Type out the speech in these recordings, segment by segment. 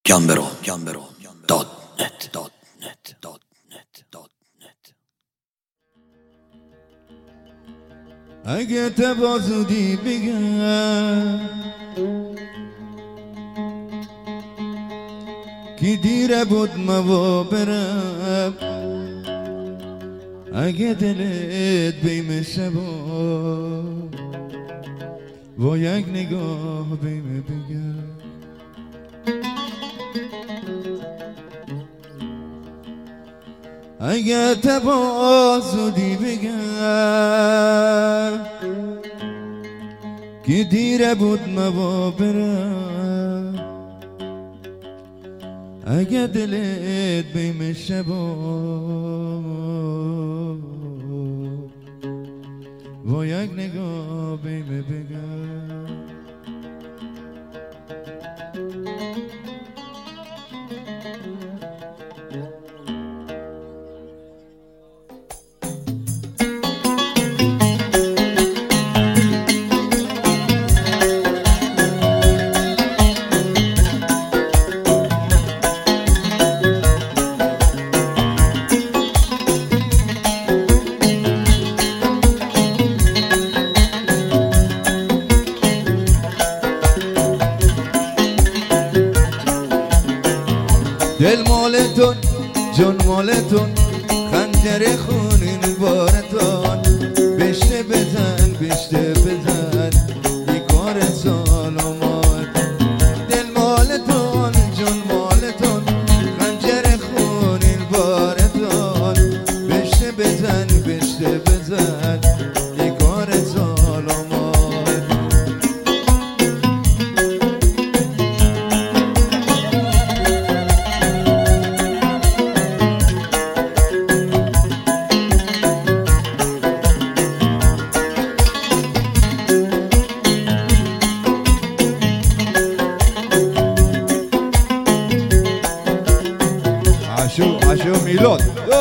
gambero.net. اگه تبا زودی بگم که دیره بود ما برم، اگه دلت بیم شبا با یک نگاه بیم بگم اگه تبا زودی بگم که دیره بود ما برم، اگه دلت بیم شبا با یک نگاه بیم بگم دل مالتون جون مالتون خنجر خونین بارتون بشته بزن بشته بزن ای کار سالمات دل مالتون جون مالتون خنجر خونین بارتون بشته بزن بشته بزن ای کار سالمات عشو میلاد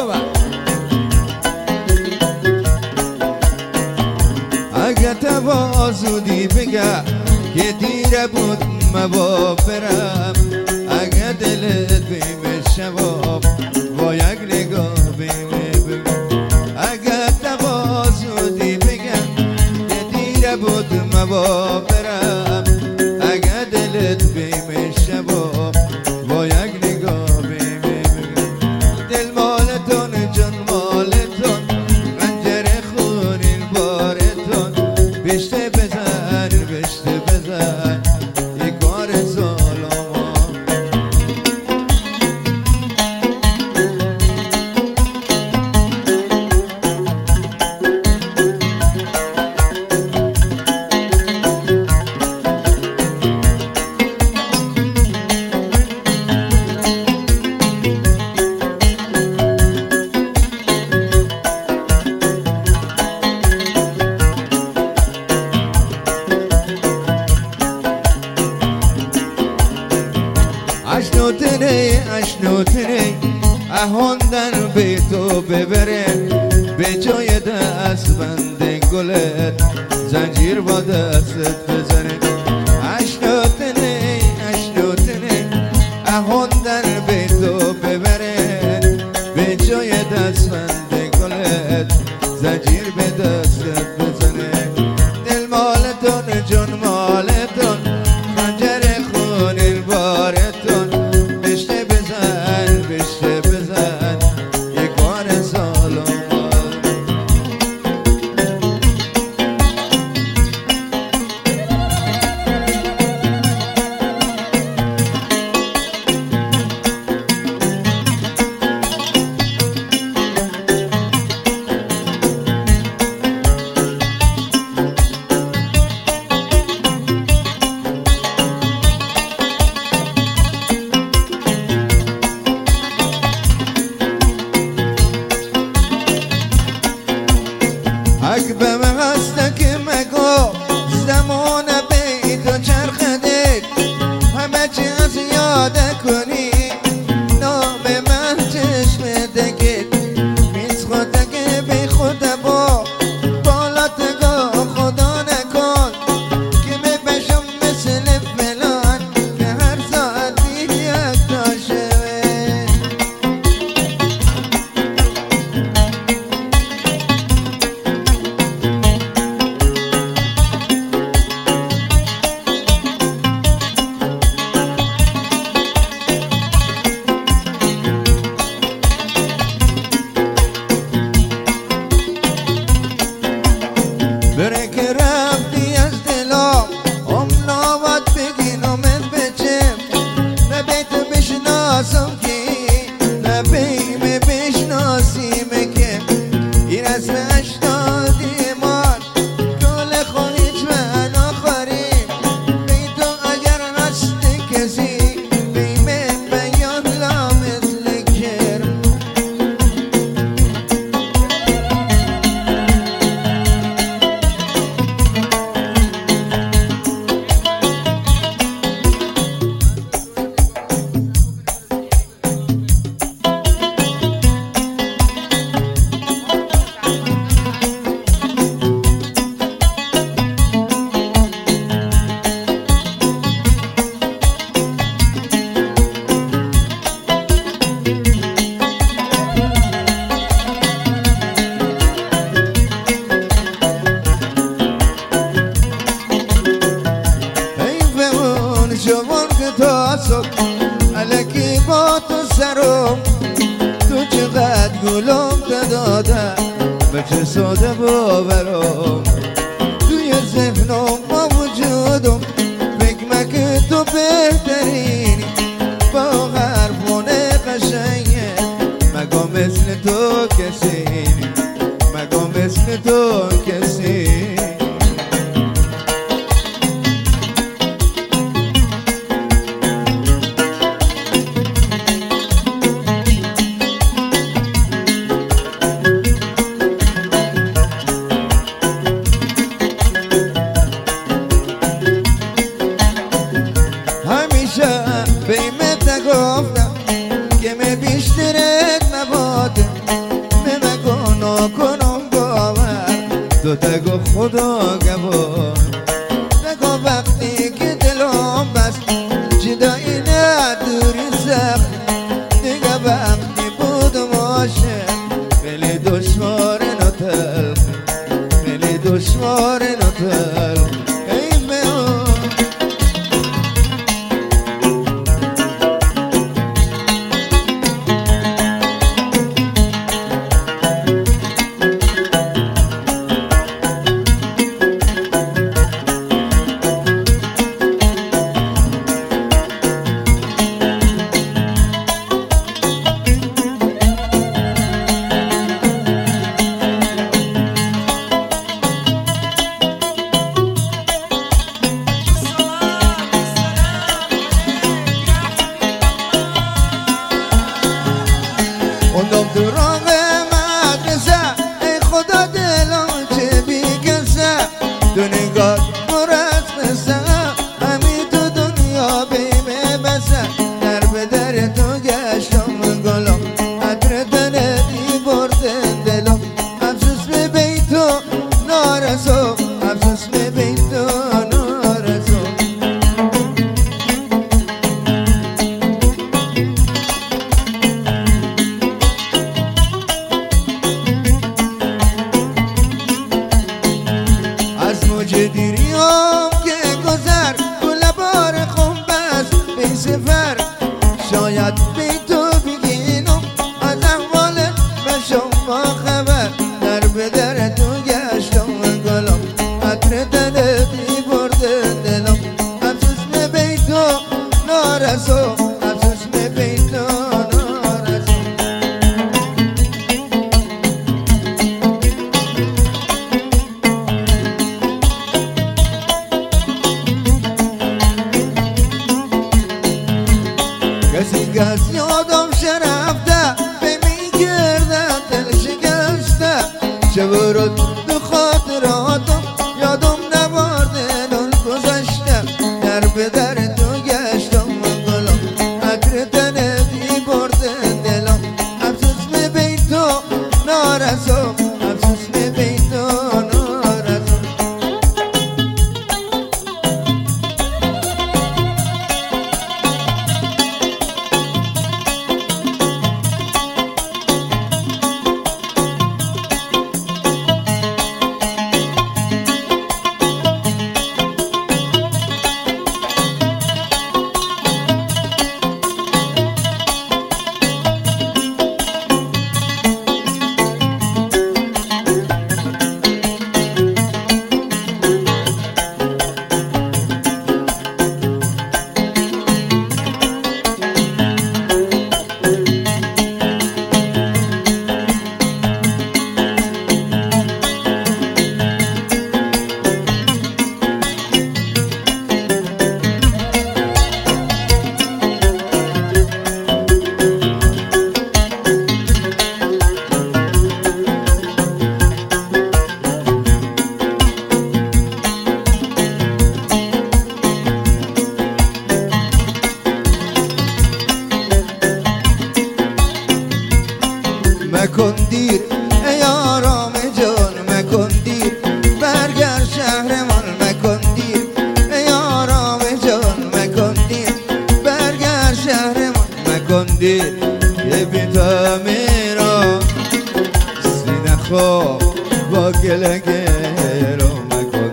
اگه تبا زودی بگه که دیره بود ما برم، اگه دلت بیم شباب با یک نگاه بیم بگم اگه تبا زودی بگه که دیره بود ما برم، اگه دلت بیم شباب با یک نگاه بشته بزن بشته بزن ای کار ظالما اشنوتنی اهوندن به تو ببره به جای دست بند گلت زنجیر با دستت بزنه اشنوتنی اهوندن به تو ببره به جای دست بند گلت زنجیر به دستت بزنه دل مالتون جون مالتون خنجر خونین بارتون بشته بزن یک کار سالمات اکبم هست که مگو زمان بیت و چرخده همه چی از یاد کنی نام من چشم دگه میز خودگه بی خود با بالاتگاه خدا نکن که بپشم مثل فلان که هر ساعتی یک برم تو چقدر گلم دادم به چه ساده باورم توی ذهنم با وجودم فکر مکن تو بهترینی با حرفون قشنگه مگا مثل تو کسی مگا مثل تو کسی بیمت نگفتم که می بیشترت نباده می مگو کنم باور تو تگو خدا گوار نگو وقتی که دلم بست جدایی نداری سخت دیگه وقتی بودم عاشق خیلی دشوار نتلخ خیلی دشوار نتلخ اوندم تو راه مدرسه ای خدا دلم چه بیکسه تو نگاه پر از قصه همین تو دنیا بیمه بسه در به در تو گشتم گلم عطر تنتی برده دلم افسوس به بیتو نارسو افسوس به بیتو نارسو دیریم که گذر گل بار خون بست به سفر شاید به تو بگینم از احوالت به شما خبر در به در تو گشتم گلم عطر دلتی برده دلم افسوس به بیتو نارسو افسوس به بیتو نارسو کسی کس یادم شرفته به میگردم دل شکسته چه برد تو خاطراتم یادم نبارده دل گذشته در به در تو گشتم گلم عطر تنتی برده دلم افسوس به بیتو نارسو افسوس به بیتو نارسو مکن دیر ای آرام جان مکن دیر برگرد شهرمان مکن دیر ای آرام جان مکن دیر برگرد شهرمان مکن دیر یه بیتا میرا سینه خواب با گلگه رو مکن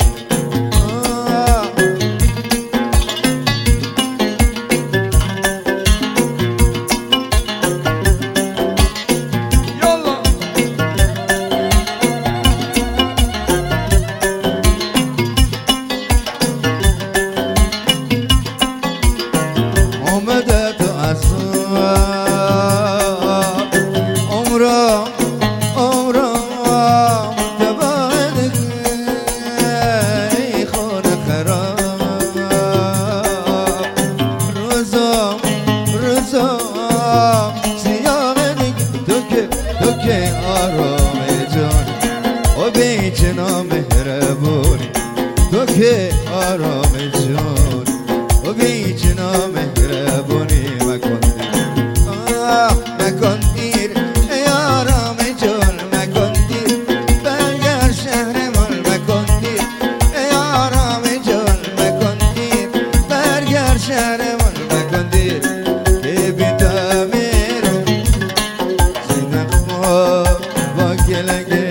روزا سیاه دیگه تو که آرام جان و بیچنا مهربونی تو که آرام جان و بیچنا مهربونی مکن دیر ای آرام جان مکن دیر برگرد شهرمان مکن دیر ای آرام جان مکن دیر برگرد شهرمان مکن دیر که بی تا میرم زینب ما با گلگه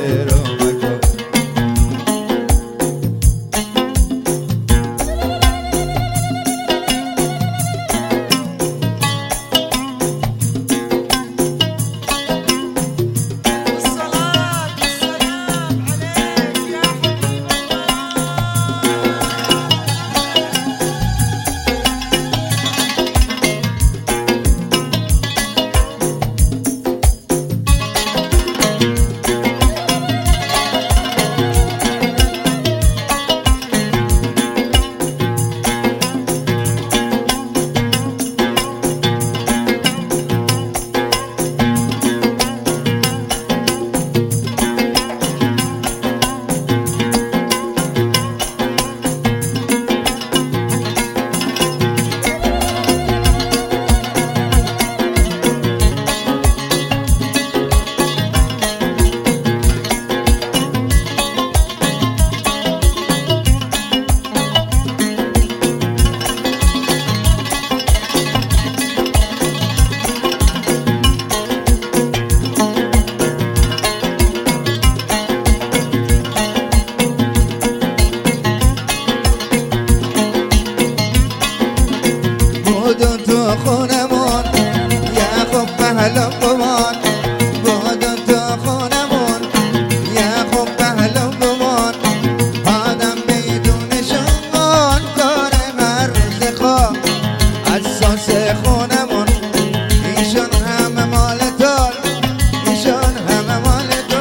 بودن تو خونمون یا خوب پهلو بمان بودن تو خونمون یا خوب پهلو بمان آدم میدونشون کار هر روز خواب اساس خونمون ایشون همه مال تو ایشون همه مال تو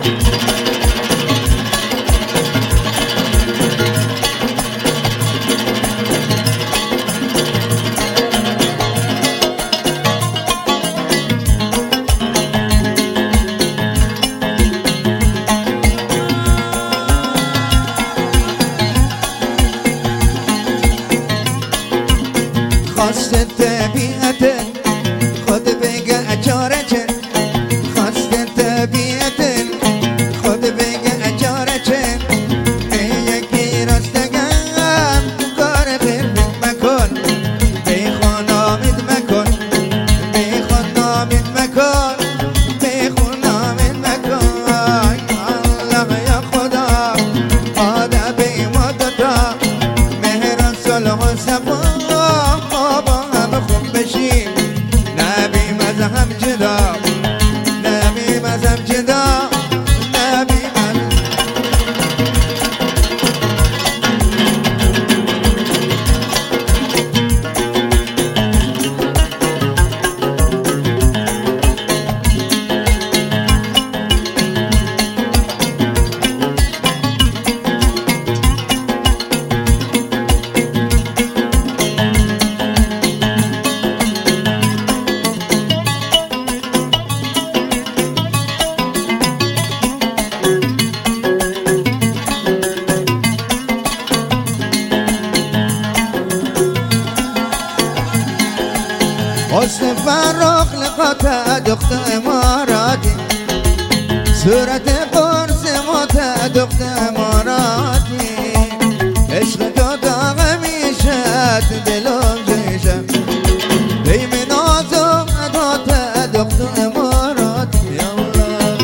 خواست طبیعت خود بگه اچاره چه خواست طبیعت خود بگه اچاره چه یکی راستگم کار پرفکت مکن بی خون آمید مکن بی خون آمید مکن بی خون آمید مکن الله یا خدا آده بی مدتا مهر صلح و صفا نبی مذهب جدا نبی مذهب جدا نبی حسن فرخ لقاطع دخت اماراتی صورت قرص مات دخت اماراتی عشق تو داغ میشد دلم جیشم بیم نازم ادات دخت اماراتی یا الله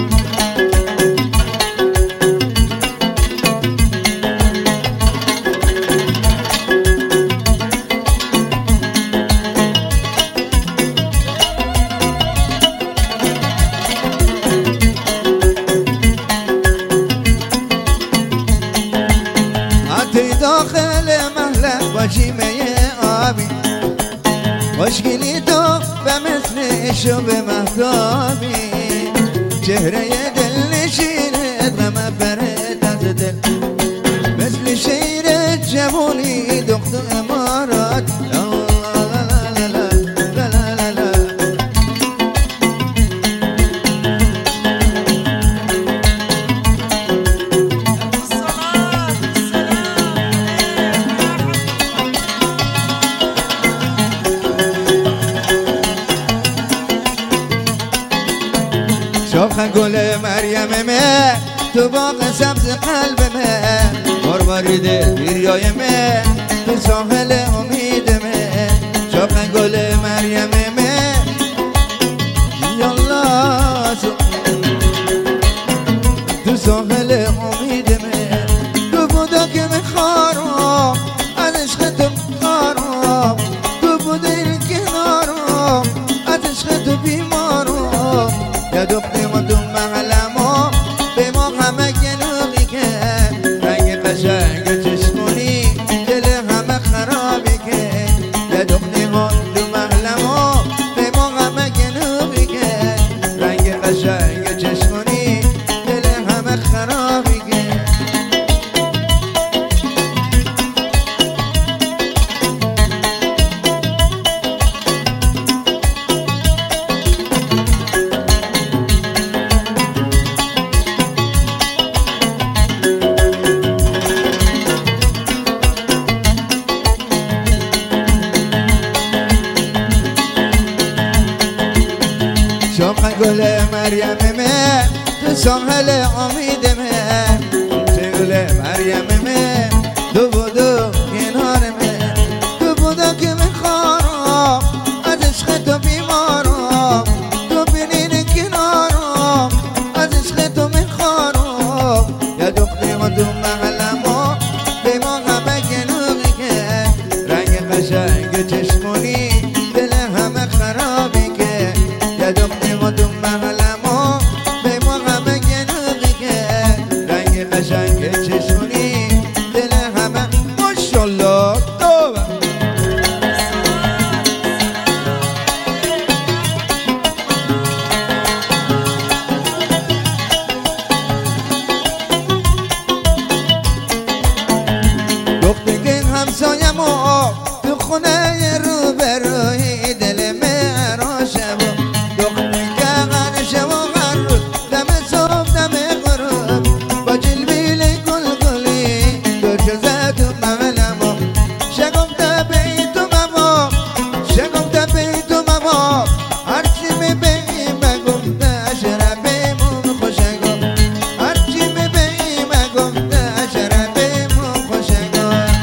داخل محلك وشيمة آبي واشكلي تو بمثل شوب مهتابي شهرة يدل شيرت غما فرت تدل مثل شيرة جابوني دخت امارات لا لا لا لا لا لا شاخ گل مریم من تو باغ سبز قلب من مرمرید دریای من تو ساحل امید من شاخ گل مریم من یالله تو ساحل امید من تو بودا که میخوارم از عشق تو خارم تو بوده این کنارم از عشق تو بیمارم یا دختر ما تو محلم به ما همه گنوغی که رنگ قشنگ چشمونی دل همه خرابی که یا دختر ما تو محلم به ما همه گنوغی که رنگ قشنگ چشمونی دل همه خرابی که شاخ گل مریم من تو ساحل امید من گل مریم من تو بودو کنار من تو بودو که میخوارم از عشق تو بیمارم تو بینین کنارم از عشق تو میخوارم یا دختر ما تو محلم به ما همه گنوغی که رنگ قشنگ چشمونی دل همه خرابی که یا دختر ما تو محلم به ما همه گنوغی که رنگ قشنگ چشمونی دل همه ماشالله تو دختر که همسایم تو خونه رو بروی دل من شب دختر که غرشه و غروب دم صبح دم غروب با جلبیل گل گلی درجزه تو مغلم شگفته بی تو مما شگفته بی تو مما هرچی میبینی مگفته شربیمون خوشه گفت هرچی میبینی مگفته شربیمون خوشه گفت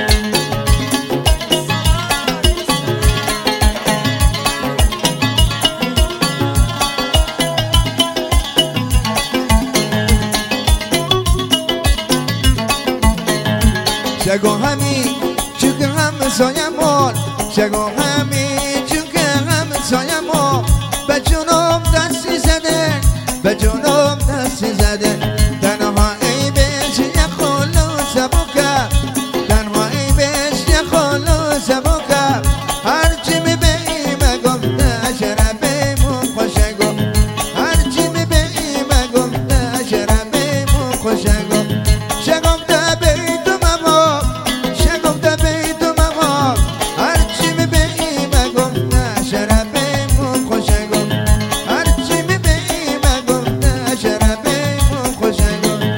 شگو همی چون که هم سایمون شگو همی چون که هم سایمون به جنوب دستی زده به جنوب دستی زده تنها ای بیش یه خلوص بکر تنها ای بیش یه خلوص بکر هرچی میبینی مگفته شربیمون خوشه گفت هرچی میبینی مگفته شربیمون خوشه گفت شگفته بی تو مما شگفته بی تو مما هرچی میبینی مگفته شربیمون خوشه گفت هرچی میبینی مگفته شربیمون خوشه گفت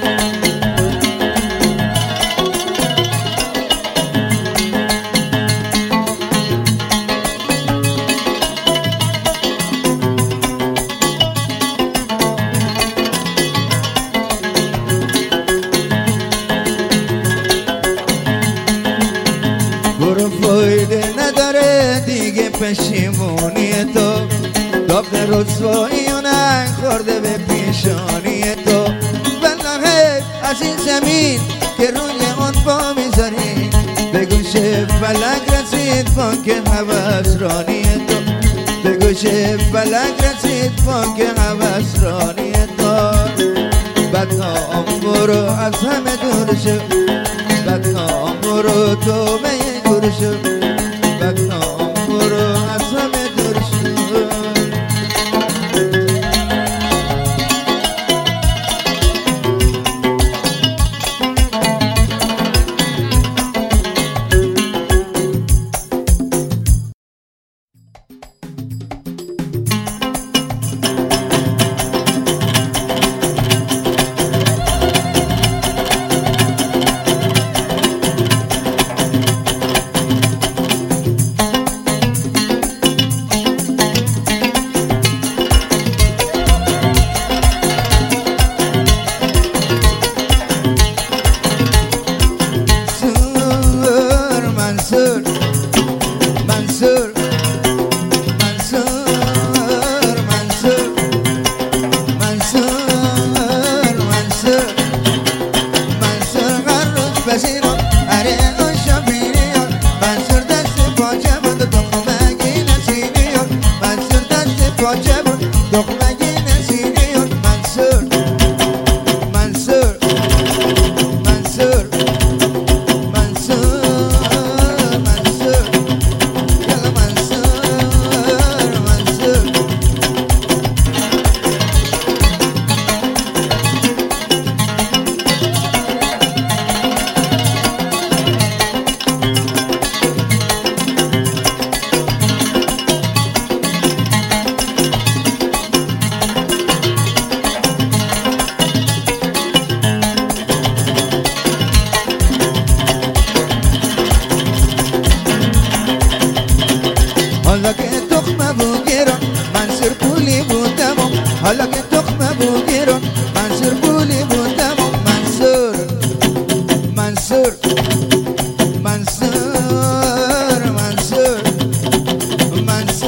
برو فایده نداره دیگه پشیمونی تو داغ رسوایی و نخورده به پیشانی تو والله از این زمین که روی اون پا میذاری به گوش فلک رسید بانک هوس رانی تو به گوش فلک رسید بانک هوس رانی تو بدنام برو از همه دور شو بدنام برو تو به دور شو بدنام برو از همه دور شو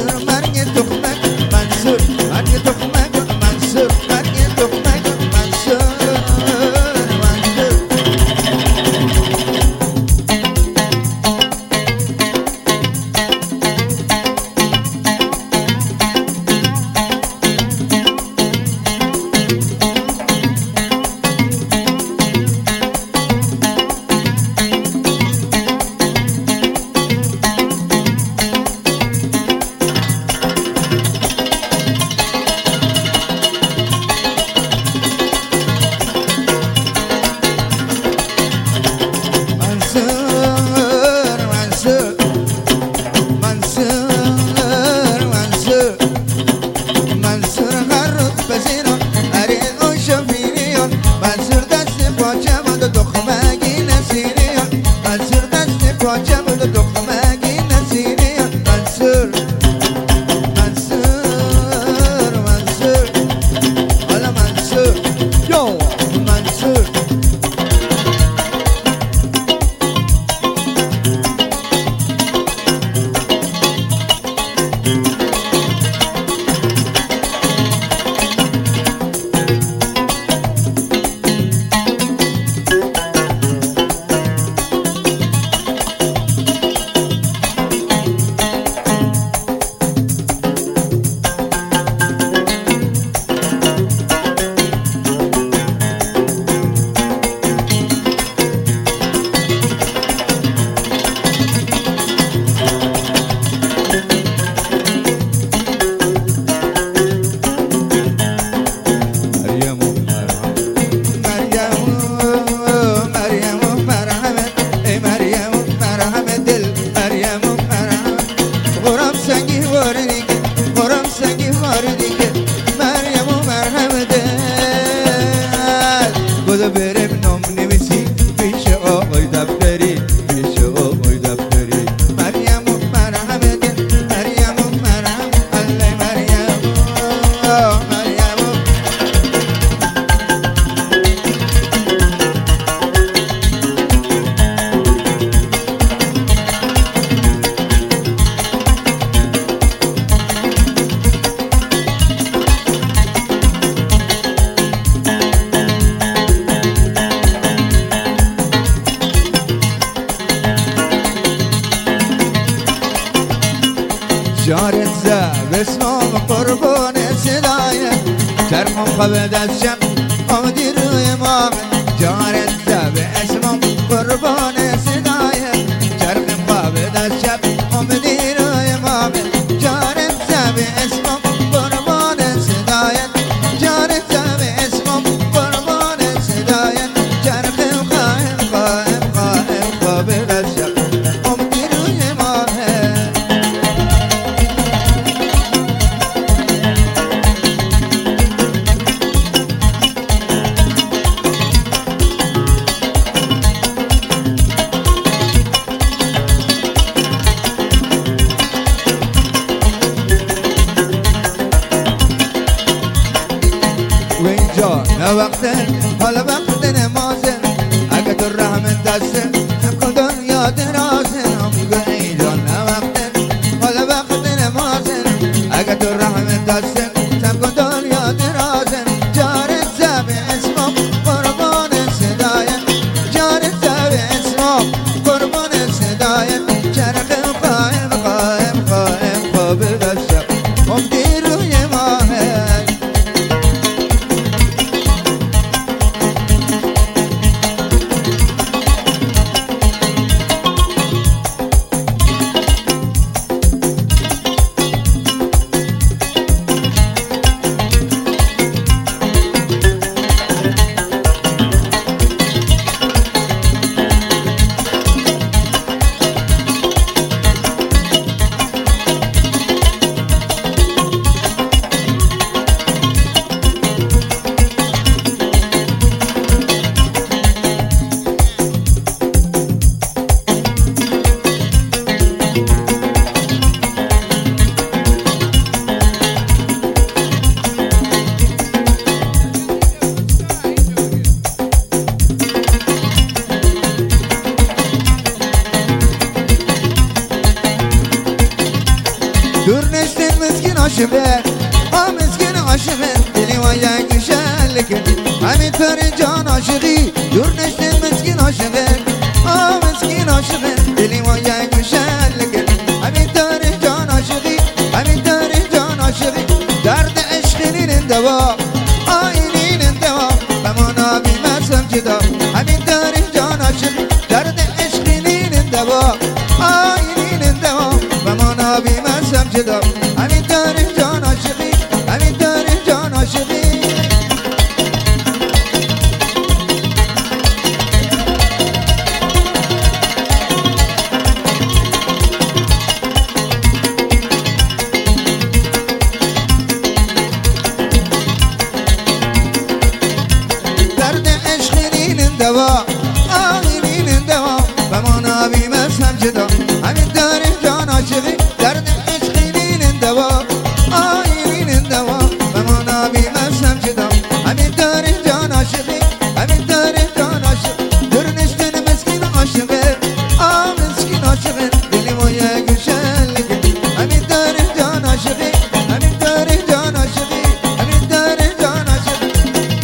منصور مرگ تخمک منصور مرگ تخمک منصور مرگ تخمک منصور جارت زب اسمم قربان صدایه چرخم خواب دستشم آمدی روی ماه جارت زب اسمم قربان صدایه چرخم خواب دستشم آمدی روی ماه جارت زب اسمم قربان صدایه جارت زب اسمم قربان صدایه چرخم خواب دستشم آمدی روی ماه وقتن حالا وقت نمازن اگه تو رحمت دستن نکن دنیا درازن میگه ای جان وقتن حالا وقت نمازن اگه تو رحمت دستن نکن دنیا درازن جارت زب اسمم قربان صدایت جارت زب اسمم قربان صدایت چرخ قائم خواب دستم امدی روی ماهه مسكين عاشبه مسكين عاشبه دلی و یک شلکه همین تاری جان عاشقی دور نشته مسکین عاشقه مسکین عاشقه دلی و یک شلکه همین تاری جان عاشقی همین تاری جان عاشقی درد عشقی دوا آینین دوا بمانا بیمسم جدا همین تاری جان عاشقی درد عشقی دوا آینین دوا بمانا بیمسم جدا همین تاری جان عاشقی همین تاری جان عاشقی دوا آینین دوا بمانا بیمسم جدا همین داری جان عاشقی درد عشقینین دوا آینین دوا بمانا بیمسم جدا همین داری جان عاشقی همین داری جان عاشقی در نشتن مسکین عاشقه مسکین عاشقه دلی ما یک شلکه همین داری جان عاشقی همین داری جان عاشقی همین داری جان عاشقی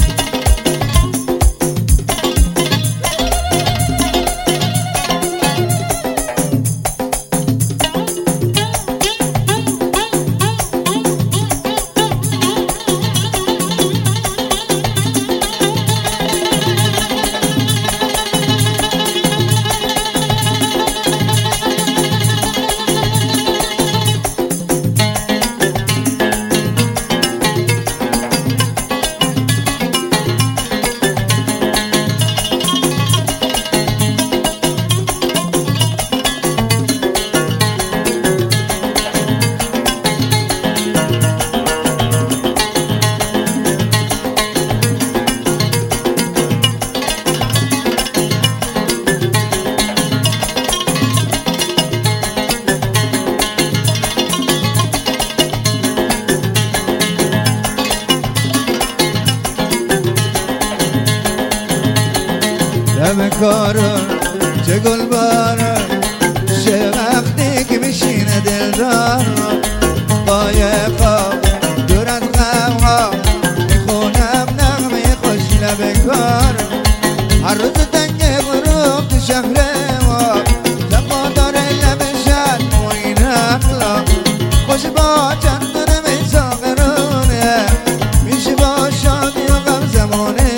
لب کارم چه گل بارم چه وقتی که میشینه دلدار با یه خواب دور از غمها میخونم نغمه خوش لب کارم هر روز تنگ غروب تو شهر ما زبا داره لب شد و این اخلاق خوش با چندان میساقرونه میشه با شادی و غم زمانه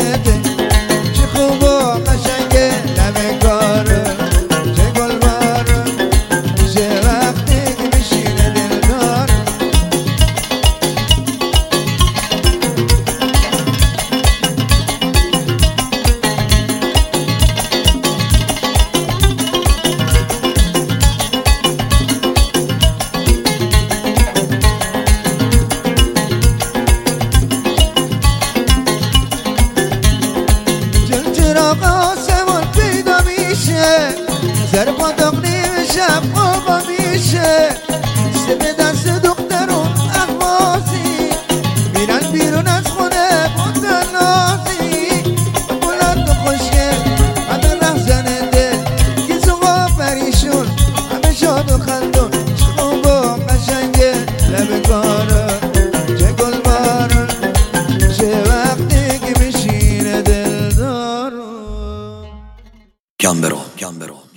آسمان پیدا میشه سر پاتاق نیمه شب خوابا میشه سه دست دخترون احوازی میرن بیرون از خونه بودن نازی بلند و خوشگل همه رهزن دل گیز و پریشون همه شاد و خندون خوب و قشنگه لب کارم چه گل بارم چه وقتی که میشینه دل دارم Gambero, Gambero.